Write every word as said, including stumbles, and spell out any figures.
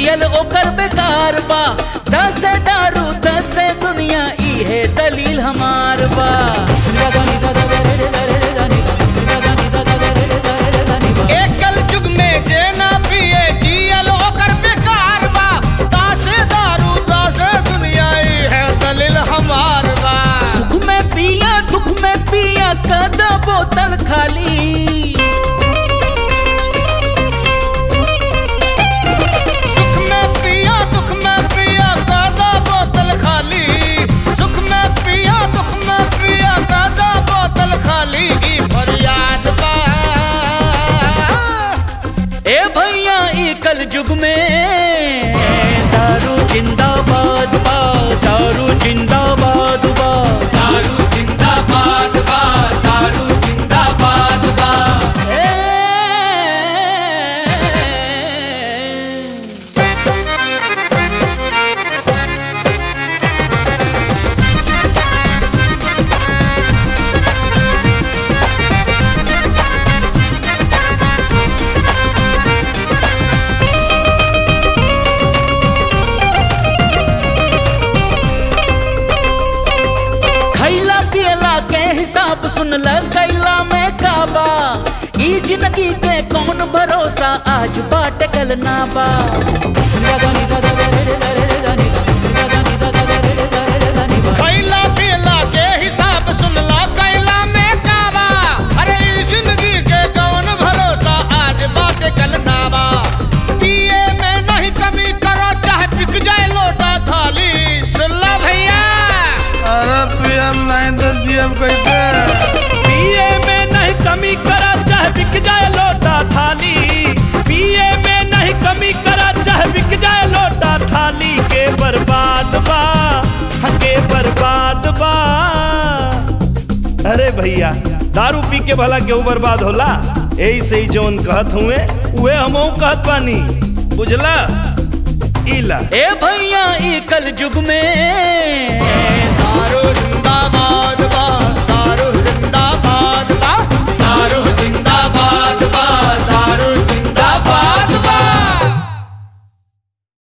जियल ओकर बेकार बा। दस दारू दस दुनिया ई है दलील हमार बा। एकल जुग में जे ना पिए जियल ओकर बेकार बा। दस दारू दस दुनिया ई है दलील हमार बा। सुख में पिया दुख में पिया कदा बोतल खाली। सुख में पिया दुख में पिया कदा बोतल खाली। सुख में पिया दुख में पिया कदा बोतल खाली। ई फरियाद बा ए भैया ई कल युग में दारू जिंदाबाद बा। दारू जिंदाबाद बा। दारू जिंदाबाद बा। दारू जिंदाबाद बा। खैला पियला के हिसाब सुन ल कैला में काबा। ई जिंदगी के कौन भरोसा आज बाट कल ना बा। खैला पियला के हिसाब सुनला कैला में काबा। अरे ई जिंदगी के कौन भरोसा आज बात कल नाबा। पिए में नहीं कमी करो चाहे बिक जाए लोटा थाली। सुनला भैया अरे पीएम नहीं तो जीएम कैसे? पिए में नहीं कमी करा चाहे बिक जाए लोटा थाली। पिए में नहीं कमी करा चाहे बिक जाए लोटा थाली। के बर्बाद बा के बर्बाद बा। अरे भैया दारू पी के भला केहू बर्बाद होला? यही से ही जौन कहत हुए उहे हमहू कहत बानी, बुझला? इला ए भैया ई कल युग में